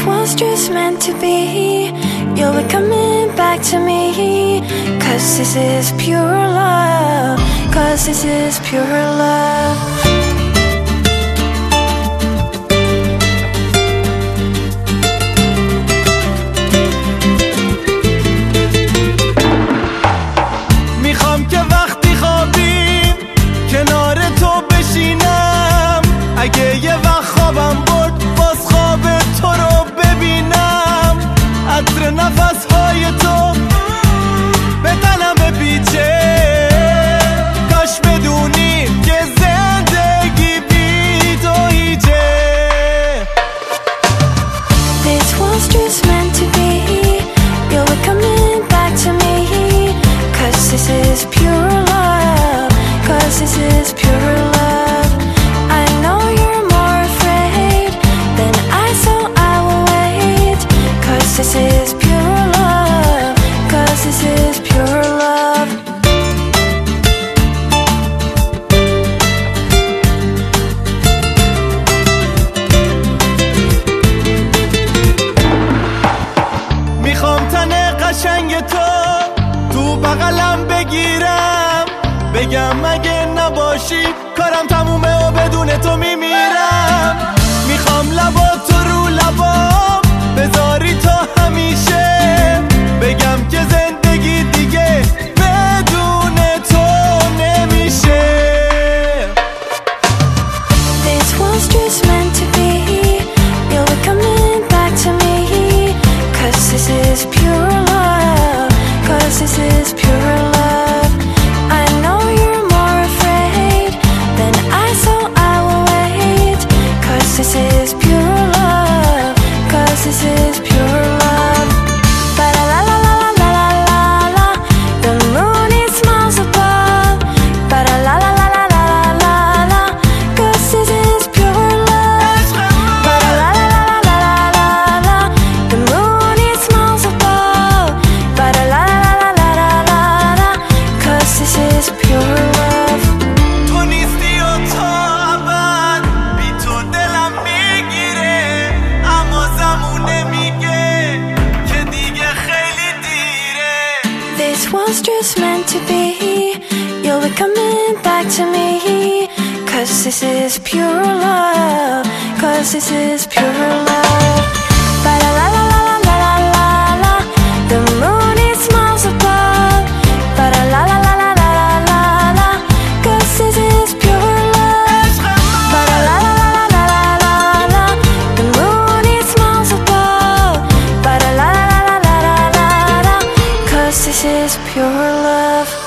was just meant to be. You'll be coming back to me, 'cause this is pure love, 'cause this is pure love. میخوام که وقتی خوابیم کنار تو بشینم، اگه یه وقت خوابم برد باز خواب تو رو ببینم، عطر نفسهای تو به تنم بپیچه، کاش بدونی که زندگی بی تو هیچه. This was just meant to be. You'll be coming back to me, 'cause this is pure love, 'cause this is pure love. I know you're more afraid than I, so I will wait, 'cause this is pure love, 'cause this is pure love. میخوام تن قشنگ تو بغلم بگیرم، بگم اگه نباشی کارم تمومه و بدون تو میمیرم. میخوام لبا تو رو لبام بذاری تا همیشه، بگم که زندگی دیگه بدون تو نمیشه. This was just meant to be. You'll be coming back to me, 'cause this is pure love, 'cause this is pure love. I know you're more afraid than I, so I will wait, 'cause this is pure love, 'cause this is pure love. Ba la la la la la la la la. The moon it smiles above. Ba la la la la la la la la. 'Cause this is pure love. Ba la la la la la la la la. The moon it smiles above. Ba la la la la la la la la. 'Cause this is pure love. تو نیستی و تا ابد بی تو دلم میگیره، اما زمونه میگه که دیگه خیلی دیره. This was just meant to be. You'll be coming back to me, 'cause this is pure love, 'cause this is pure love. Ba la la la la la la la la. The moon it smiles above. Ba la la la la la la la la. 'Cause this is pure love. Ba la la la la la la la. The moon it smiles above. Ba la la la la la la la. 'Cause this is pure love.